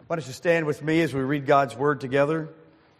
Why don't you stand with me as we read God's Word together?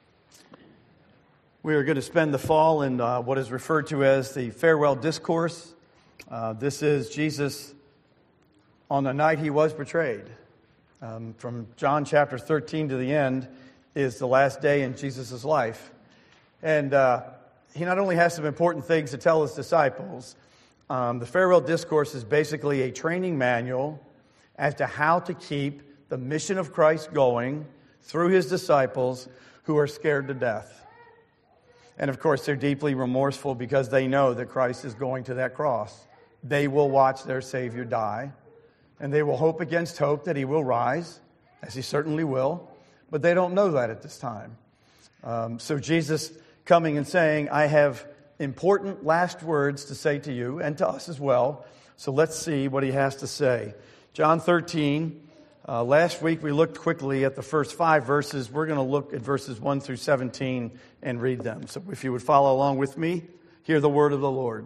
We are going to spend the fall in what is referred to as the farewell discourse. This is Jesus on the night he was betrayed. From John chapter 13 to the end is the last day in Jesus' life. And he not only has some important things to tell his disciples, the farewell discourse is basically a training manual as to how to keep the mission of Christ going through his disciples who are scared to death. And of course, they're deeply remorseful because they know that Christ is going to that cross. They will watch their Savior die, and they will hope against hope that he will rise, as he certainly will, but they don't know that at this time. So Jesus coming and saying, I have important last words to say to you and to us as well. So let's see what he has to say. John 13. Last week we looked quickly at the first 5 verses. We're going to look at verses 1 through 17 and read them. So if you would follow along with me, hear the word of the Lord.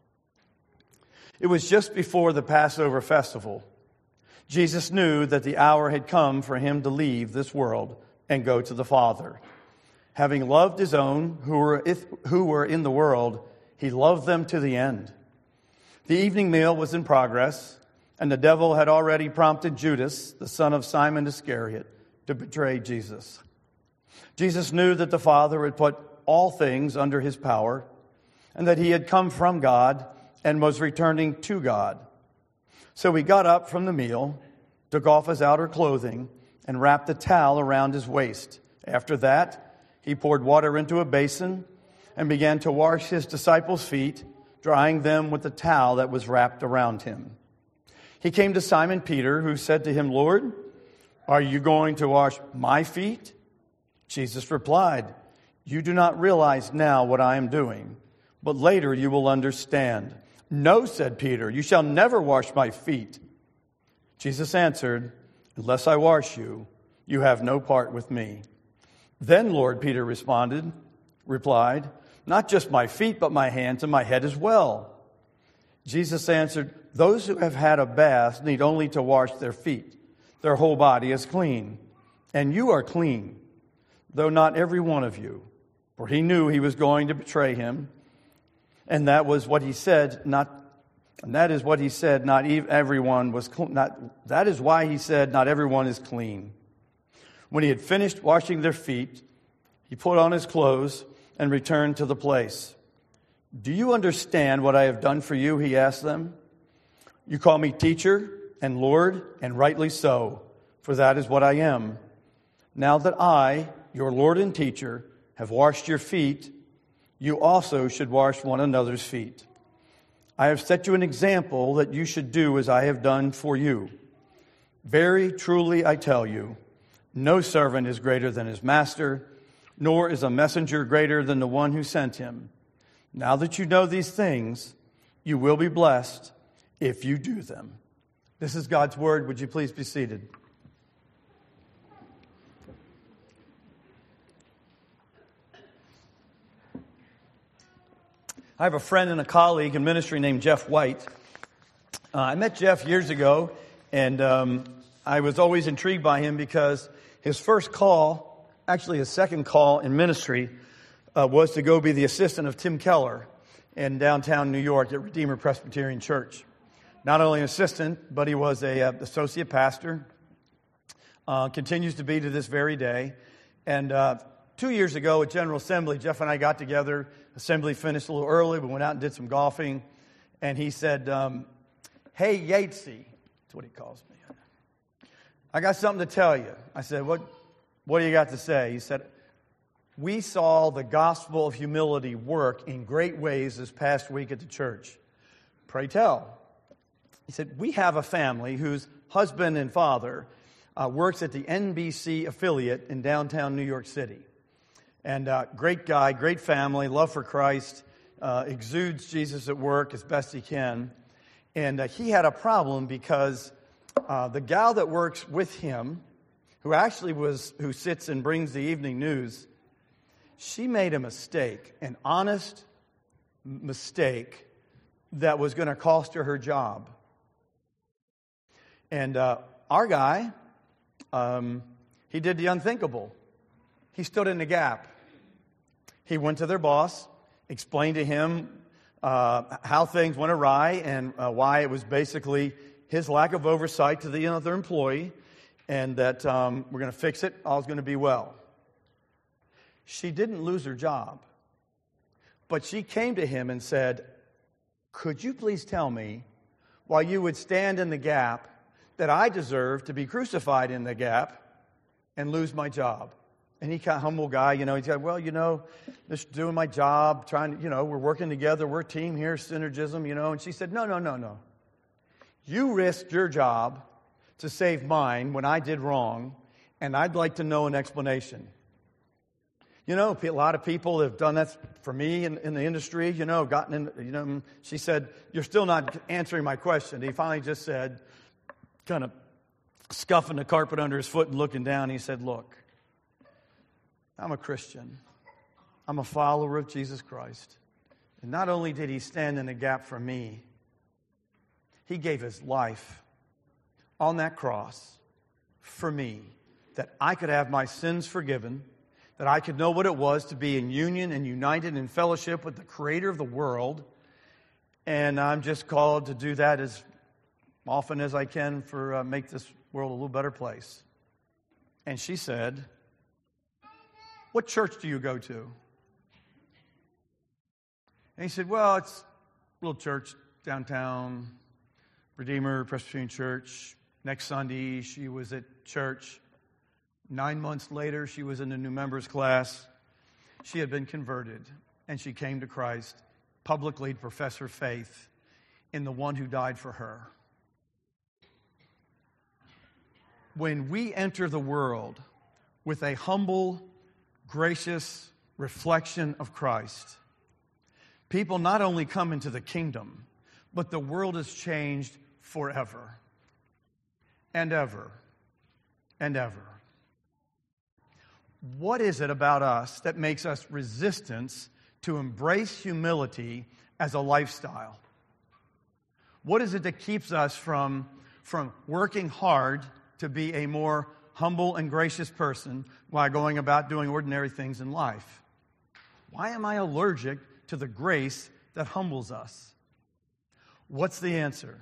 It was just before the Passover festival. Jesus knew that the hour had come for him to leave this world and go to the Father. Having loved his own who were in the world, he loved them to the end. The evening meal was in progress, and the devil had already prompted Judas, the son of Simon Iscariot, to betray Jesus. Jesus knew that the Father had put all things under his power, and that he had come from God and was returning to God. So he got up from the meal, took off his outer clothing, and wrapped a towel around his waist. After that, he poured water into a basin and began to wash his disciples' feet, drying them with the towel that was wrapped around him. He came to Simon Peter, who said to him, Lord, are you going to wash my feet? Jesus replied, you do not realize now what I am doing, but later you will understand. No, said Peter, you shall never wash my feet. Jesus answered, unless I wash you, you have no part with me. Then, Lord, Peter replied, not just my feet, but my hands and my head as well. Jesus answered, those who have had a bath need only to wash their feet. Their whole body is clean. And you are clean, though not every one of you. For he knew he was going to betray him. And that is what he said, not everyone is clean. When he had finished washing their feet, he put on his clothes and returned to the place. Do you understand what I have done for you? He asked them. You call me teacher and Lord, and rightly so, for that is what I am. Now that I, your Lord and teacher, have washed your feet, you also should wash one another's feet. I have set you an example that you should do as I have done for you. Very truly I tell you, no servant is greater than his master, nor is a messenger greater than the one who sent him. Now that you know these things, you will be blessed if you do them. This is God's word. Would you please be seated? I have a friend and a colleague in ministry named Jeff White. I met Jeff years ago, and I was always intrigued by him because his first call, actually his second call in ministry, was to go be the assistant of Tim Keller in downtown New York at Redeemer Presbyterian Church. Not only an assistant, but he was an associate pastor, continues to be to this very day. And 2 years ago at General Assembly, Jeff and I got together. Assembly finished a little early. We went out and did some golfing. And he said, hey, Yatesy, that's what he calls me. I got something to tell you. I said, what do you got to say? He said, we saw the gospel of humility work in great ways this past week at the church. Pray tell. He said, we have a family whose husband and father works at the NBC affiliate in downtown New York City. And great guy, great family, love for Christ, exudes Jesus at work as best he can. And he had a problem because the gal that works with him, who sits and brings the evening news, she made a mistake, an honest mistake that was going to cost her job. And our guy He did the unthinkable. He stood in the gap. He went to their boss, explained to him how things went awry and why it was basically his lack of oversight to the other employee, and that we're going to fix it, all's going to be well. She didn't lose her job, but she came to him and said, could you please tell me why you would stand in the gap that I deserve to be crucified in the gap and lose my job? And he kind of humble guy, he said, well, just doing my job, trying to, we're working together, we're a team here, synergism, And she said, no. You risked your job to save mine when I did wrong, and I'd like to know an explanation. A lot of people have done that for me in the industry, gotten in, she said, you're still not answering my question. He finally just said, kind of scuffing the carpet under his foot and looking down, he said, look, I'm a Christian. I'm a follower of Jesus Christ. And not only did he stand in the gap for me, he gave his life on that cross for me, that I could have my sins forgiven, that I could know what it was to be in union and united in fellowship with the Creator of the world. And I'm just called to do that as often as I can for make this world a little better place. And she said, what church do you go to? And he said, well, it's a little church downtown, Redeemer Presbyterian Church. Next Sunday, she was at church. 9 months later, she was in the new members class. She had been converted, and she came to Christ publicly to profess her faith in the one who died for her. When we enter the world with a humble, gracious reflection of Christ, people not only come into the kingdom, but the world is changed forever and ever and ever. What is it about us that makes us resistant to embrace humility as a lifestyle? What is it that keeps us from working hard to be a more humble and gracious person while going about doing ordinary things in life? Why am I allergic to the grace that humbles us? What's the answer?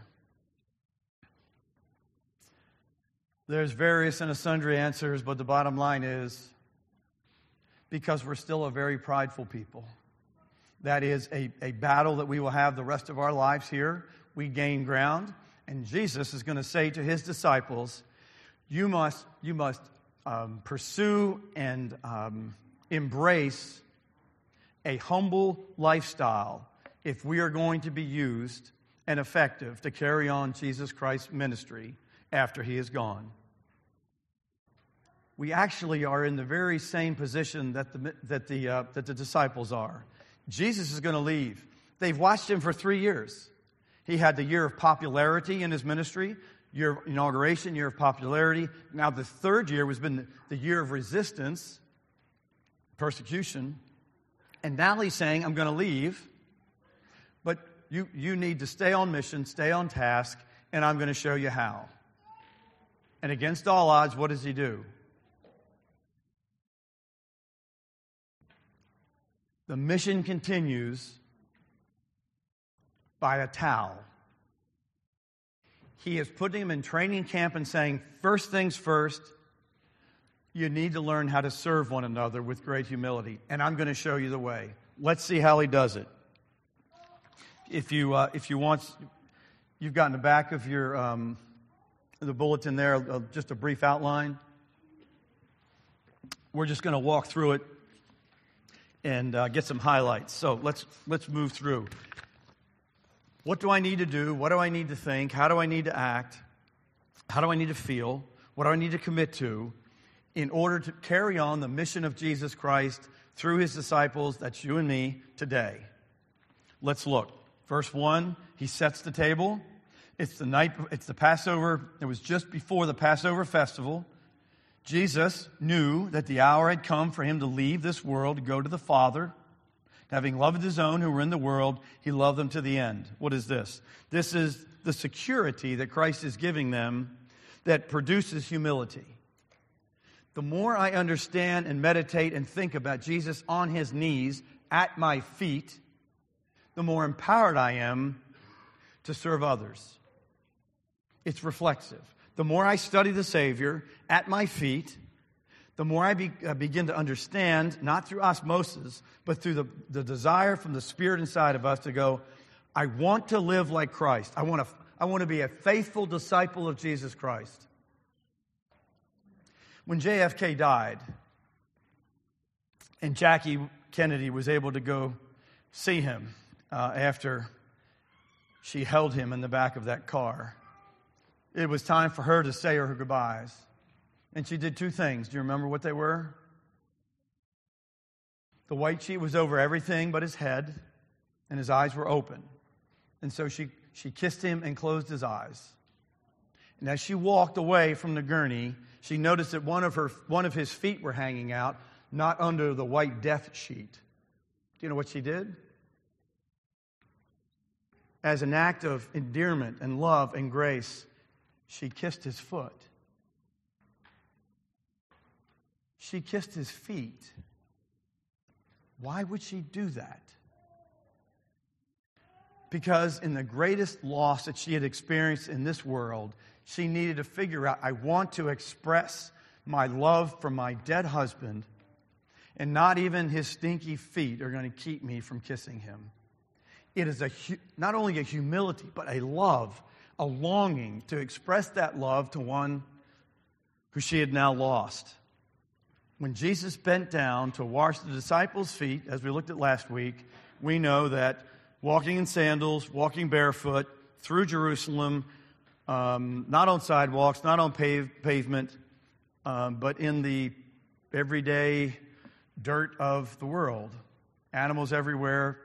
There's various and sundry answers, but the bottom line is because we're still a very prideful people. That is a battle that we will have the rest of our lives here. We gain ground, and Jesus is going to say to his disciples, you must pursue and embrace a humble lifestyle if we are going to be used and effective to carry on Jesus Christ's ministry after he is gone. We actually are in the very same position that the disciples are. Jesus is going to leave. They've watched him for 3 years. He had the year of popularity in his ministry, year of inauguration, year of popularity. Now the third year has been the year of resistance, persecution. And now he's saying, I'm going to leave, but you need to stay on mission, stay on task, and I'm going to show you how. And against all odds, what does he do? The mission continues by a towel. He is putting him in training camp and saying, first things first, you need to learn how to serve one another with great humility. And I'm going to show you the way. Let's see how he does it. If you want, you've got in the back of your the bulletin there just a brief outline. We're just going to walk through it and get some highlights. So let's move through. What do I need to do? What do I need to think? How do I need to act? How do I need to feel? What do I need to commit to in order to carry on the mission of Jesus Christ through his disciples, that's you and me, today? Let's look. Verse 1, he sets the table. It's the Passover. It was just before the Passover festival. Jesus knew that the hour had come for him to leave this world to go to the Father. Having loved his own who were in the world, he loved them to the end. What is this? This is the security that Christ is giving them that produces humility. the more I understand and meditate and think about Jesus on his knees at my feet, the more empowered I am to serve others. It's reflexive. The more I study the Savior at my feet, the more I begin to understand, not through osmosis, but through the desire from the Spirit inside of us to go, I want to live like Christ. I want to be a faithful disciple of Jesus Christ. When JFK died, and Jackie Kennedy was able to go see him after she held him in the back of that car, it was time for her to say her goodbyes. And she did two things. Do you remember what they were? The white sheet was over everything but his head, and his eyes were open. And so she kissed him and closed his eyes. And as she walked away from the gurney, she noticed that one of his feet were hanging out, not under the white death sheet. Do you know what she did? As an act of endearment and love and grace, she kissed his foot. She kissed his feet. Why would she do that? Because in the greatest loss that she had experienced in this world, she needed to figure out, I want to express my love for my dead husband, and not even his stinky feet are going to keep me from kissing him. It is not only a humility, but a love, a longing to express that love to one who she had now lost. When Jesus bent down to wash the disciples' feet, as we looked at last week, we know that walking in sandals, walking barefoot through Jerusalem, not on sidewalks, not on pavement, but in the everyday dirt of the world. Animals everywhere,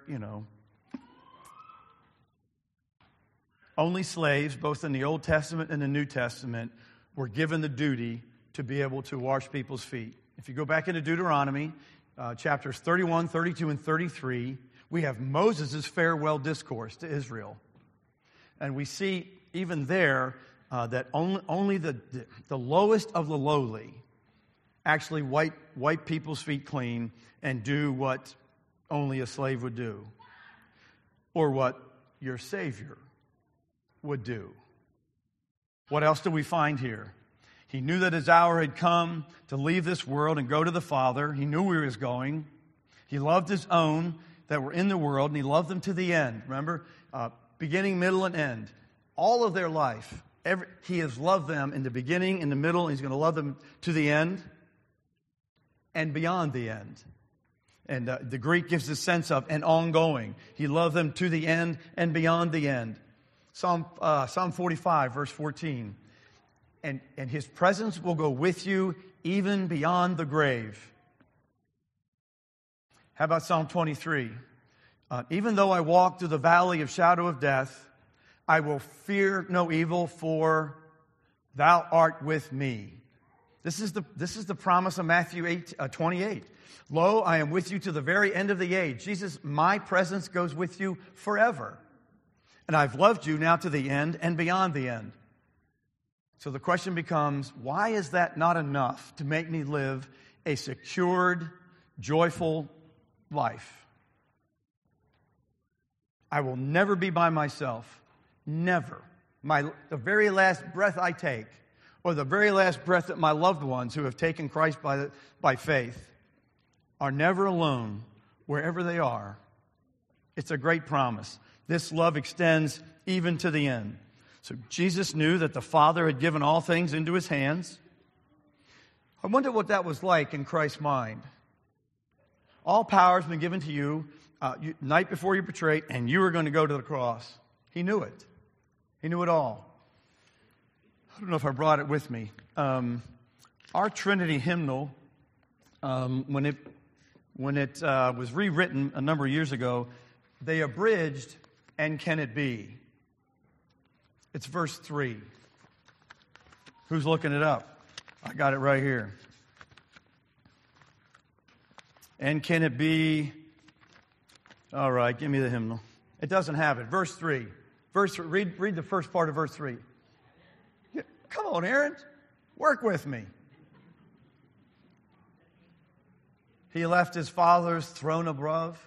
Only slaves, both in the Old Testament and the New Testament, were given the duty to be able to wash people's feet. If you go back into Deuteronomy, chapters 31, 32, and 33, we have Moses' farewell discourse to Israel. And we see even there that only the lowest of the lowly actually wipe people's feet clean and do what only a slave would do, or what your Savior would do. What else do we find here? He knew that his hour had come to leave this world and go to the Father. He knew where he was going. He loved his own that were in the world, and he loved them to the end. Remember? Beginning, middle, and end. All of their life. He has loved them in the beginning, in the middle, and he's going to love them to the end and beyond the end. And the Greek gives the sense of an ongoing. He loved them to the end and beyond the end. Psalm 45, verse 14. And his presence will go with you even beyond the grave. How about Psalm 23? Even though I walk through the valley of shadow of death, I will fear no evil, for thou art with me. This is the promise of Matthew 28. Lo, I am with you to the very end of the age. Jesus, my presence goes with you forever. And I've loved you now to the end and beyond the end. So the question becomes, why is that not enough to make me live a secured, joyful life? I will never be by myself. Never. The very last breath I take, or the very last breath that my loved ones who have taken Christ by faith are never alone wherever they are. It's a great promise. This love extends even to the end. So Jesus knew that the Father had given all things into his hands. I wonder what that was like in Christ's mind. All power has been given to you, night before you betrayed, and you were going to go to the cross. He knew it. He knew it all. I don't know if I brought it with me. Our Trinity hymnal, when it was rewritten a number of years ago, they abridged, "And can it be?" It's verse 3. Who's looking it up? I got it right here. And can it be? All right, give me the hymnal. It doesn't have it. Verse 3. Read the first part of verse 3. Come on, Aaron. Work with me. He left his Father's throne above.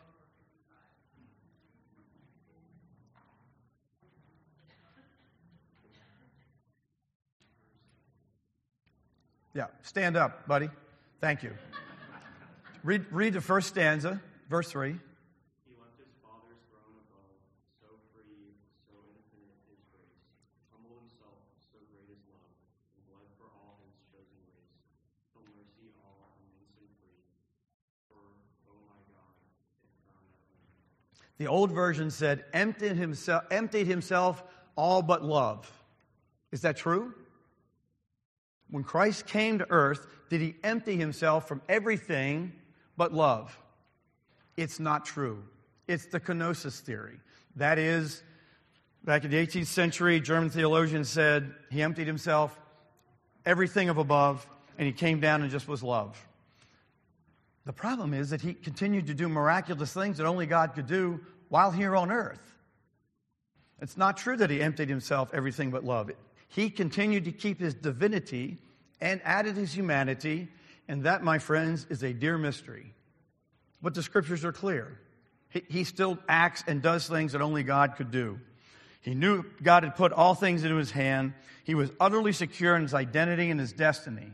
Yeah, stand up, buddy. Thank you. Read the first stanza, verse 3. He left his Father's throne above, so free, so infinite his grace. Humbled himself, so great his love, and bled for all his chosen race. Till mercy all immense and free. For, oh my God, if found at length. The old version said, emptied himself all but love. Is that true? When Christ came to earth, did he empty himself from everything but love? It's not true. It's the kenosis theory. That is, back in the 18th century, German theologians said he emptied himself, everything of above, and he came down and just was love. The problem is that he continued to do miraculous things that only God could do while here on earth. It's not true that he emptied himself, everything but love. He continued to keep his divinity and added his humanity, and that, my friends, is a dear mystery. But the Scriptures are clear. He still acts and does things that only God could do. He knew God had put all things into his hand. He was utterly secure in his identity and his destiny.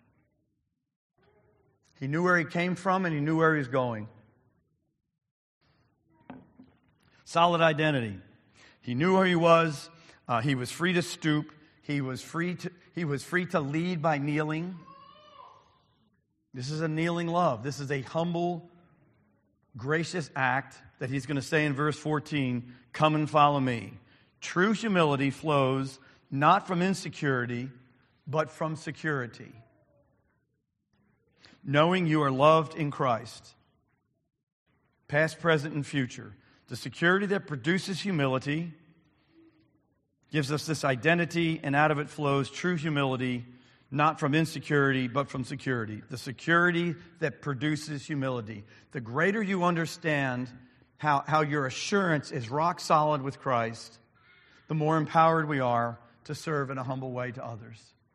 He knew where he came from and he knew where he was going. Solid identity. He knew where he was. He was free to stoop. He was free to lead by kneeling. This is a kneeling love. This is a humble, gracious act that he's going to say in verse 14, come and follow me. True humility flows not from insecurity, but from security. Knowing you are loved in Christ, past, present, and future. The security that produces humility gives us this identity, and out of it flows true humility, not from insecurity, but from security. The security that produces humility. The greater you understand how your assurance is rock solid with Christ, the more empowered we are to serve in a humble way to others.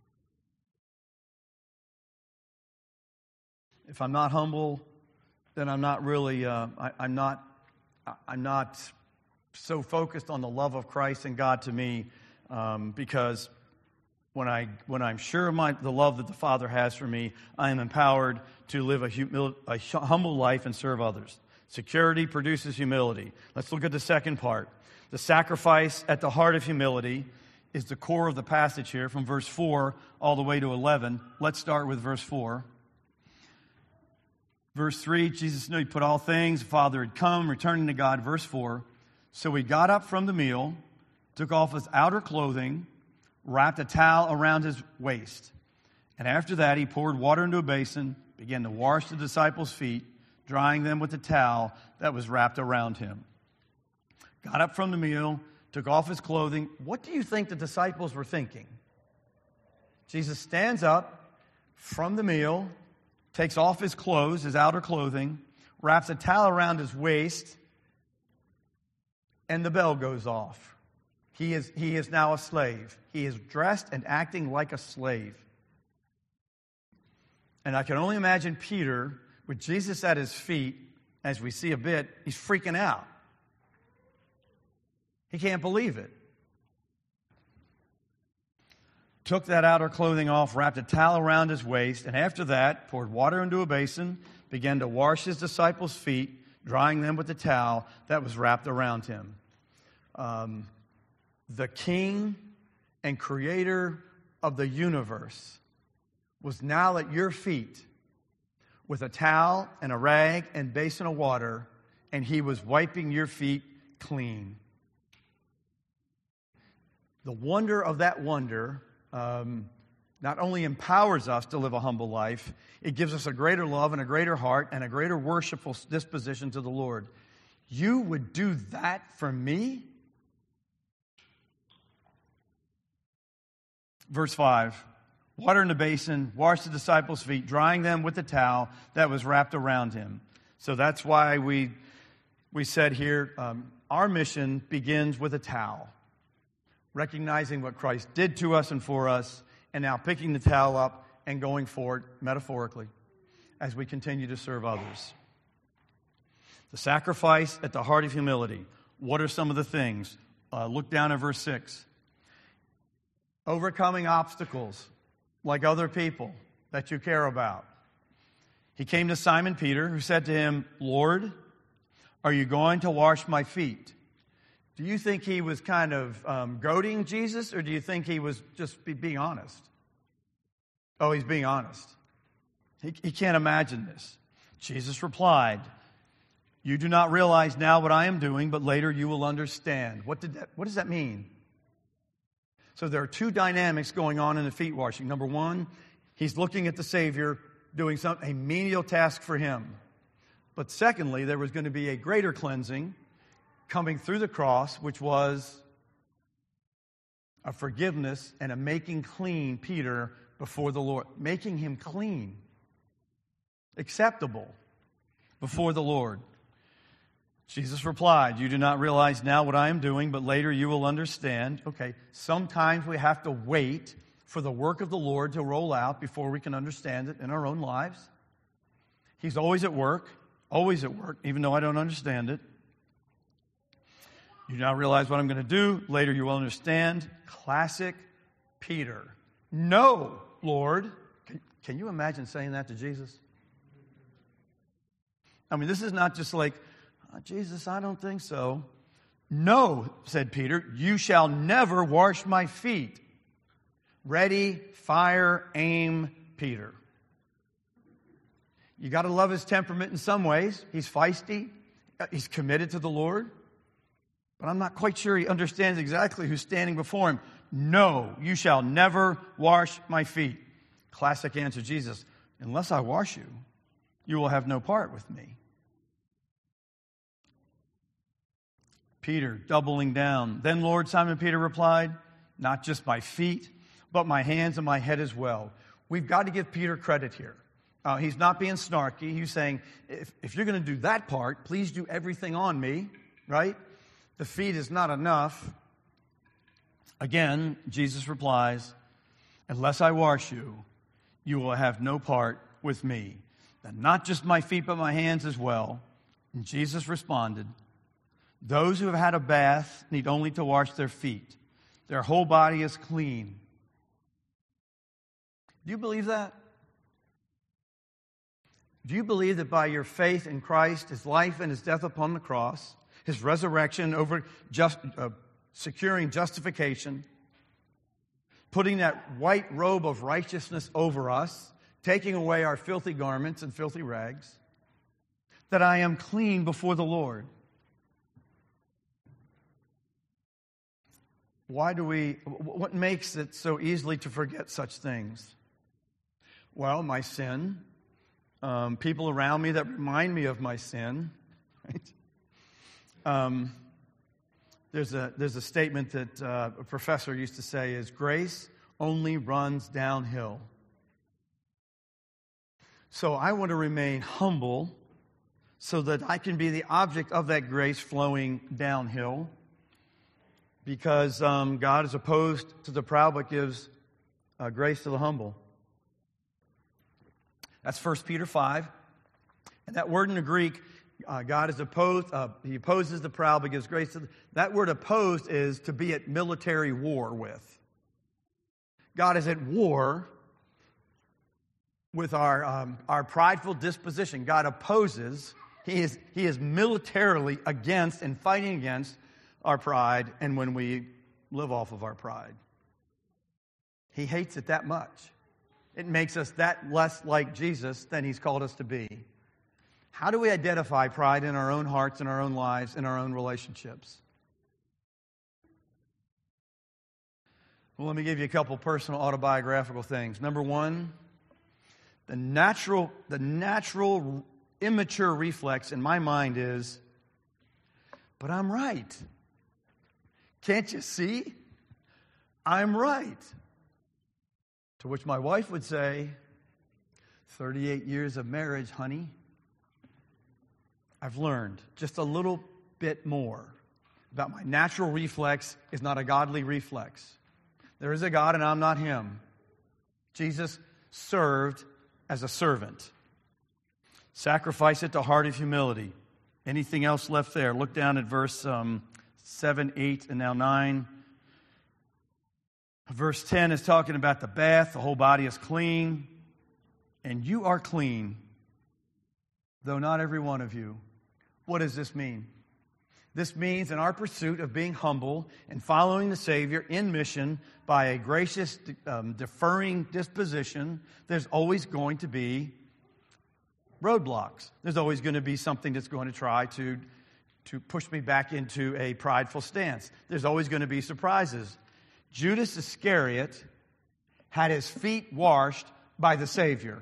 If I'm not humble, then I'm not really, I'm not so focused on the love of Christ and God to me, because when I'm sure of the love that the Father has for me, I am empowered to live a humble life and serve others. Security produces humility. Let's look at the second part. The sacrifice at the heart of humility is the core of the passage here, from verse 4 all the way to 11. Let's start with verse 4. Verse 3, Jesus knew he put all things. The Father had come, returning to God. Verse 4, so he got up from the meal, took off his outer clothing, wrapped a towel around his waist. And after that, he poured water into a basin, began to wash the disciples' feet, drying them with the towel that was wrapped around him. Got up from the meal, took off his clothing. What do you think the disciples were thinking? Jesus stands up from the meal, takes off his clothes, his outer clothing, wraps a towel around his waist, and the bell goes off. He is now a slave. He is dressed and acting like a slave. And I can only imagine Peter, with Jesus at his feet, as we see a bit, he's freaking out. He can't believe it. Took that outer clothing off, wrapped a towel around his waist, and after that, poured water into a basin, began to wash his disciples' feet, drying them with the towel that was wrapped around him. The King and Creator of the universe was now at your feet with a towel and a rag and basin of water, and he was wiping your feet clean. The wonder of that wonder not only empowers us to live a humble life, it gives us a greater love and a greater heart and a greater worshipful disposition to the Lord. You would do that for me? Verse 5, water in the basin, washed the disciples' feet, drying them with the towel that was wrapped around him. So that's why we said here, our mission begins with a towel. Recognizing what Christ did to us and for us, and now picking the towel up and going forward metaphorically. as we continue to serve others. The sacrifice at the heart of humility. What are some of the things? Look down at verse 6. Overcoming obstacles like other people that you care about. He came to Simon Peter, who said to him, Lord, are you going to wash my feet? Do you think he was kind of goading Jesus, or do you think he was just being honest? Oh, he's being honest. He can't imagine this. Jesus replied, you do not realize now what I am doing, but later you will understand. What does that mean? So there are two dynamics going on in the feet washing. Number one, he's looking at the Savior doing a menial task for him. But secondly, there was going to be a greater cleansing coming through the cross, which was a forgiveness and a making clean Peter before the Lord. Making him clean, acceptable before the Lord. Jesus replied, you do not realize now what I am doing, but later you will understand. Okay, sometimes we have to wait for the work of the Lord to roll out before we can understand it in our own lives. He's always at work, even though I don't understand it. You do not realize what I'm going to do. Later you will understand. Classic Peter. No, Lord. Can you imagine saying that to Jesus? I mean, this is not just like, Jesus, I don't think so. No, said Peter, you shall never wash my feet. Ready, fire, aim, Peter. You got to love his temperament in some ways. He's feisty. He's committed to the Lord. But I'm not quite sure he understands exactly who's standing before him. No, you shall never wash my feet. Classic answer, Jesus, unless I wash you, you will have no part with me. Peter, doubling down. Then, Lord, Simon Peter replied, not just my feet, but my hands and my head as well. We've got to give Peter credit here. He's not being snarky. He's saying, if you're going to do that part, please do everything on me, right? The feet is not enough. Again, Jesus replies, unless I wash you, you will have no part with me. And not just my feet, but my hands as well. And Jesus responded, those who have had a bath need only to wash their feet. Their whole body is clean. Do you believe that? Do you believe that by your faith in Christ, his life and his death upon the cross, his resurrection securing justification, putting that white robe of righteousness over us, taking away our filthy garments and filthy rags, that I am clean before the Lord? What makes it so easily to forget such things? Well, my sin, people around me that remind me of my sin, right? There's a statement that a professor used to say is, grace only runs downhill. So I want to remain humble so that I can be the object of that grace flowing downhill, because God is opposed to the proud but gives grace to the humble. That's 1 Peter 5. And that word in the Greek, God is opposed, he opposes the proud but gives grace to the... That word opposed is to be at military war with. God is at war with our prideful disposition. God opposes, he is militarily against and fighting against our pride, and when we live off of our pride. He hates it that much. It makes us that less like Jesus than he's called us to be. How do we identify pride in our own hearts, in our own lives, in our own relationships? Well, let me give you a couple personal autobiographical things. Number one, the natural immature reflex in my mind is, but I'm right. Can't you see? I'm right. To which my wife would say, 38 years of marriage, honey, I've learned just a little bit more about my natural reflex is not a godly reflex. There is a God and I'm not him. Jesus served as a servant. Sacrifice at the heart of humility. Anything else left there? Look down at verse 7, 8, and now 9. Verse 10 is talking about the bath. The whole body is clean. And you are clean, though not every one of you. What does this mean? This means in our pursuit of being humble and following the Savior in mission by a gracious, deferring disposition, there's always going to be roadblocks. There's always going to be something that's going to try to push me back into a prideful stance. There's always going to be surprises. Judas Iscariot had his feet washed by the Savior.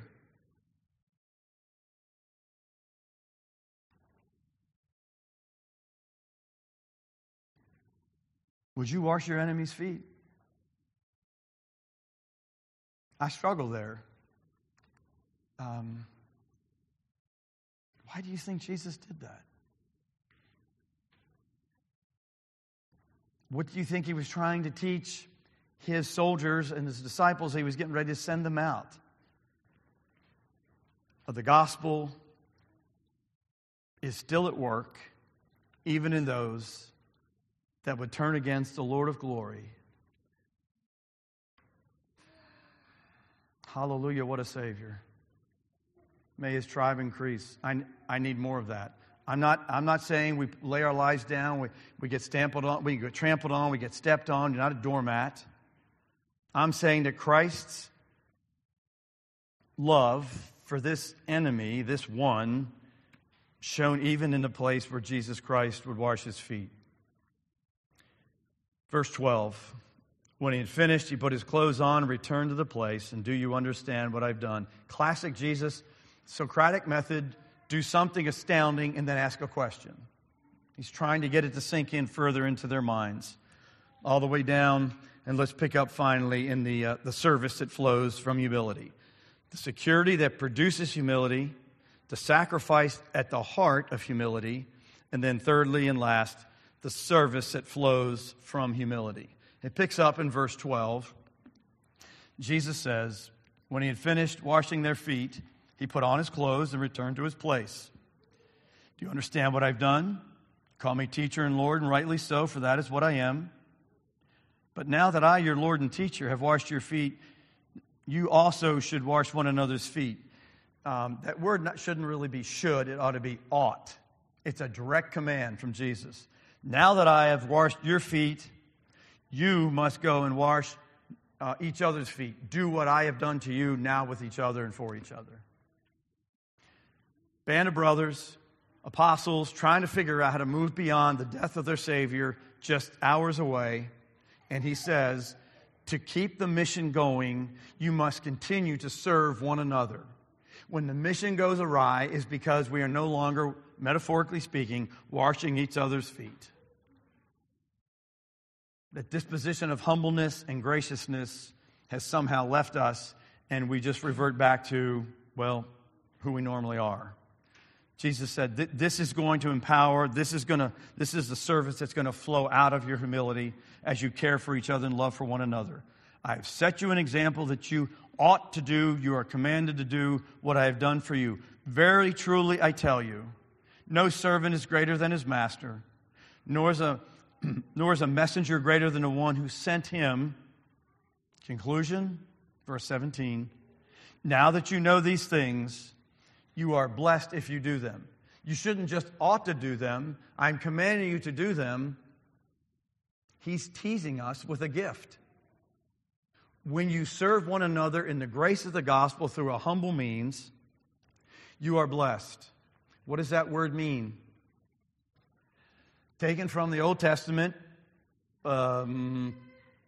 Would you wash your enemy's feet? I struggle there. Why do you think Jesus did that? What do you think he was trying to teach his soldiers and his disciples? He was getting ready to send them out. The gospel is still at work, even in those that would turn against the Lord of glory. Hallelujah, what a Savior. May his tribe increase. I need more of that. I'm not saying we lay our lives down, we get trampled on, we get stepped on. You're not a doormat. I'm saying that Christ's love for this enemy, this one, shown even in the place where Jesus Christ would wash his feet. Verse 12, when he had finished, he put his clothes on and returned to the place. And do you understand what I've done? Classic Jesus, Socratic method, do something astounding and then ask a question. He's trying to get it to sink in further into their minds. All the way down, and let's pick up finally in the service that flows from humility. The security that produces humility, the sacrifice at the heart of humility, and then thirdly and last, the service that flows from humility. It picks up in verse 12. Jesus says, when he had finished washing their feet, he put on his clothes and returned to his place. Do you understand what I've done? Call me teacher and Lord, and rightly so, for that is what I am. But now that I, your Lord and teacher, have washed your feet, you also should wash one another's feet. That word shouldn't really be should, it ought to be ought. It's a direct command from Jesus. Now that I have washed your feet, you must go and wash each other's feet. Do what I have done to you now with each other and for each other. Band of brothers, apostles, trying to figure out how to move beyond the death of their Savior just hours away. And he says, to keep the mission going, you must continue to serve one another. When the mission goes awry, is because we are no longer, metaphorically speaking, washing each other's feet. That disposition of humbleness and graciousness has somehow left us, and we just revert back to, well, who we normally are. Jesus said, this is going to empower, this is the service that's going to flow out of your humility as you care for each other and love for one another. I have set you an example that you ought to do, you are commanded to do what I have done for you. Very truly, I tell you, no servant is greater than his master, nor is a messenger greater than the one who sent him. Conclusion, verse 17. Now that you know these things, you are blessed if you do them. You shouldn't just ought to do them. I'm commanding you to do them. He's teasing us with a gift. When you serve one another in the grace of the gospel through a humble means, you are blessed. What does that word mean? Taken from the Old Testament, Psalm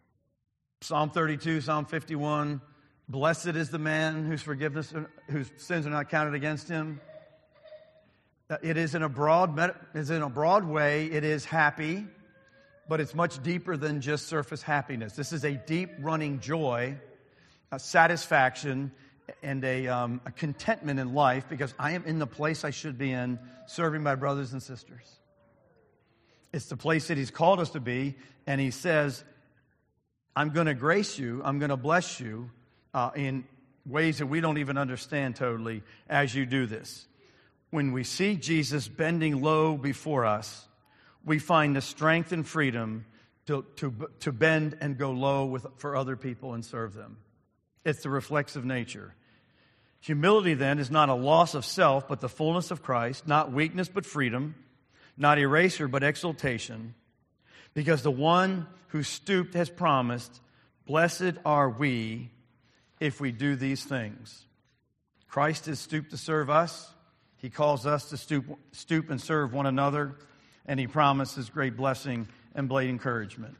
32, Psalm 51, blessed is the man whose sins are not counted against him. It is in a broad way, it is happy, but it's much deeper than just surface happiness. This is a deep running joy, a satisfaction, and a contentment in life because I am in the place I should be in, serving my brothers and sisters. It's the place that he's called us to be, and he says, I'm going to grace you, I'm going to bless you in ways that we don't even understand totally as you do this. when we see Jesus bending low before us, we find the strength and freedom to bend and go low for other people and serve them. It's the reflexive nature. Humility, then, is not a loss of self, but the fullness of Christ, not weakness, but freedom, not erasure, but exaltation, because the one who stooped has promised, "Blessed are we if we do these things." Christ has stooped to serve us. He calls us to stoop and serve one another, and He promises great blessing and great encouragement.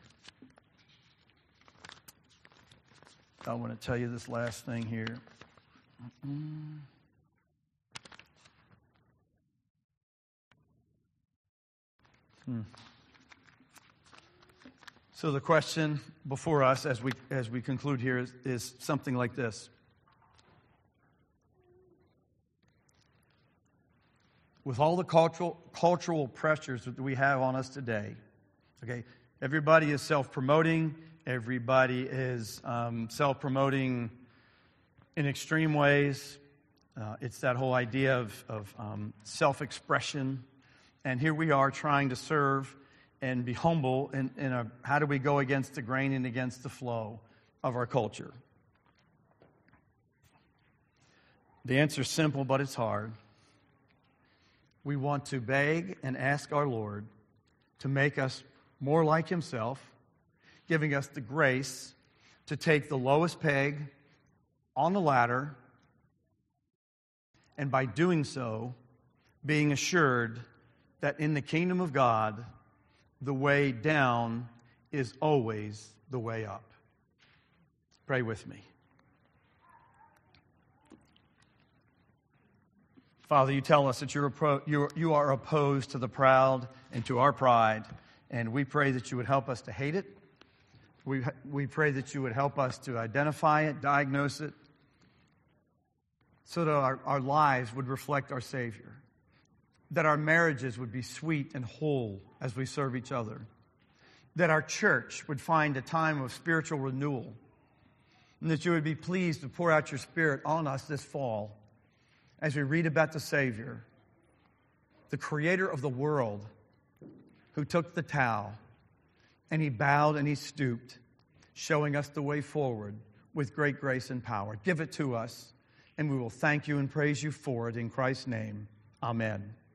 I want to tell you this last thing here. So the question before us as we conclude here is something like this. With all the cultural pressures that we have on us today, okay, everybody is self-promoting. Everybody is self-promoting in extreme ways. It's that whole idea of self-expression. And here we are trying to serve and be humble in how do we go against the grain and against the flow of our culture? The answer is simple, but it's hard. We want to beg and ask our Lord to make us more like Himself, giving us the grace to take the lowest peg on the ladder, and by doing so, being assured that in the kingdom of God, the way down is always the way up. Pray with me. Father, you tell us that you are opposed to the proud and to our pride, and we pray that you would help us to hate it. We pray that you would help us to identify it, diagnose it, so that our lives would reflect our Savior, that our marriages would be sweet and whole as we serve each other, that our church would find a time of spiritual renewal, and that you would be pleased to pour out your Spirit on us this fall as we read about the Savior, the Creator of the world, who took the towel and He bowed and He stooped, showing us the way forward with great grace and power. Give it to us, and we will thank you and praise you for it in Christ's name. Amen.